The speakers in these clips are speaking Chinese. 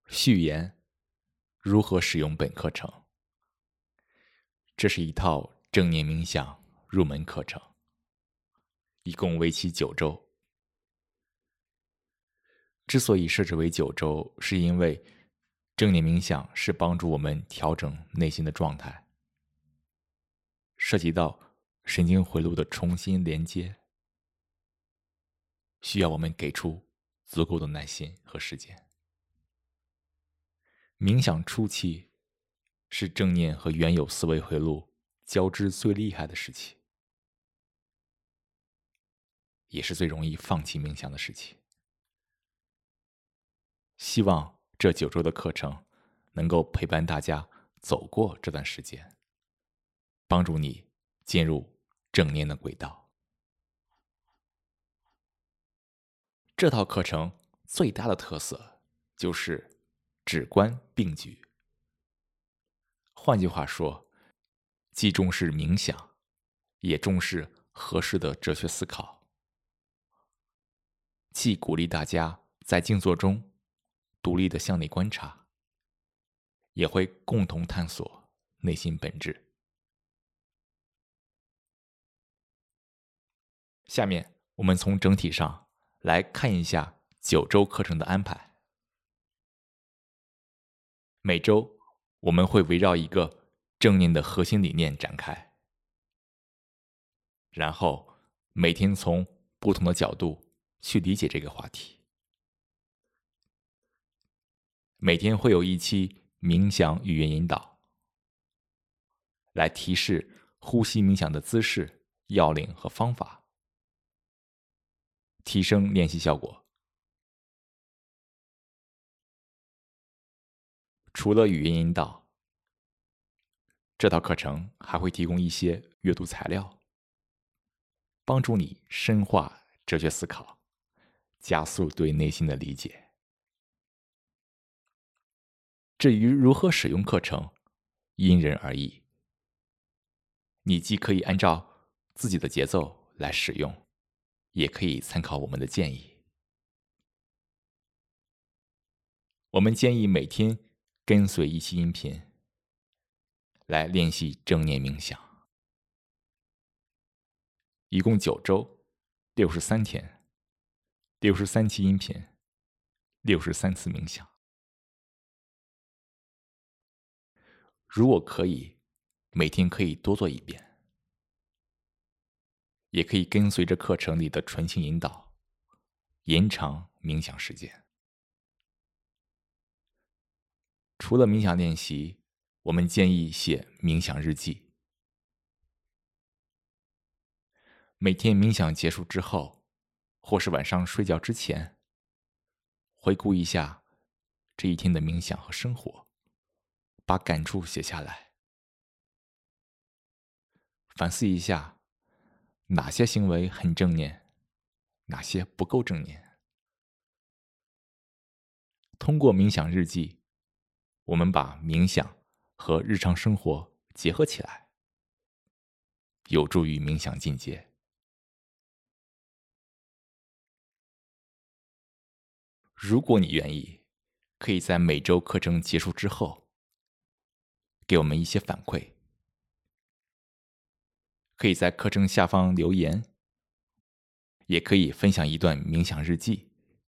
序言：如何使用本课程？这是一套正念冥想入门课程，一共为期9周。之所以设置为9周，是因为正念冥想是帮助我们调整内心的状态，涉及到神经回路的重新连接，需要我们给出足够的耐心和时间。冥想初期是正念和原有思维回路交织最厉害的时期，也是最容易放弃冥想的时期。希望这9周的课程能够陪伴大家走过这段时间，帮助你进入正念的轨道。这套课程最大的特色就是止观并举。换句话说，既重视冥想，也重视合适的哲学思考，既鼓励大家在静坐中独立的向内观察，也会共同探索内心本质。下面我们从整体上来看一下9周课程的安排。每周我们会围绕一个正念的核心理念展开，然后每天从不同的角度去理解这个话题。每天会有一期冥想语言引导，来提示呼吸冥想的姿势、要领和方法，提升练习效果。除了语言引导，这套课程还会提供一些阅读材料，帮助你深化哲学思考，加速对内心的理解。至于如何使用课程，因人而异。你既可以按照自己的节奏来使用，也可以参考我们的建议。我们建议每天跟随一期音频，来练习正念冥想。一共9周，63天，63期音频，63次冥想。如果可以，每天可以多做1遍，也可以跟随着课程里的纯情引导，延长冥想时间。除了冥想练习，我们建议写冥想日记。每天冥想结束之后，或是晚上睡觉之前，回顾一下这一天的冥想和生活，把感触写下来，反思一下哪些行为很正念，哪些不够正念。通过冥想日记，我们把冥想和日常生活结合起来，有助于冥想进阶。如果你愿意，可以在每周课程结束之后，给我们一些反馈。可以在课程下方留言，也可以分享一段冥想日记，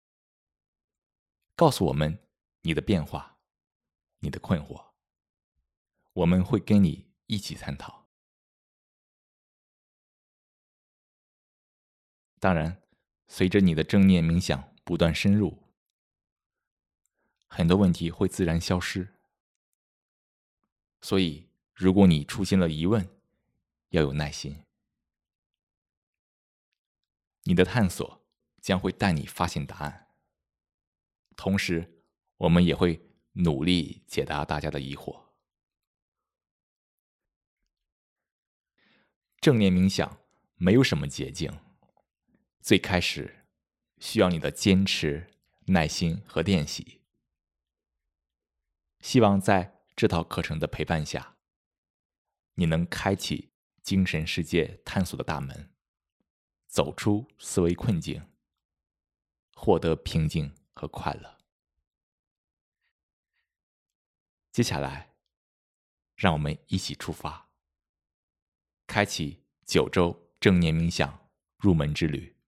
告诉我们你的变化，你的困惑，我们会跟你一起探讨。当然，随着你的正念冥想不断深入，很多问题会自然消失。所以，如果你出现了疑问，要有耐心。你的探索将会带你发现答案，同时，我们也会努力解答大家的疑惑。正念冥想没有什么捷径，最开始需要你的坚持、耐心和练习。希望在这套课程的陪伴下，你能开启精神世界探索的大门，走出思维困境，获得平静和快乐。 接下来，让我们一起出发，开启9周正念冥想入门之旅。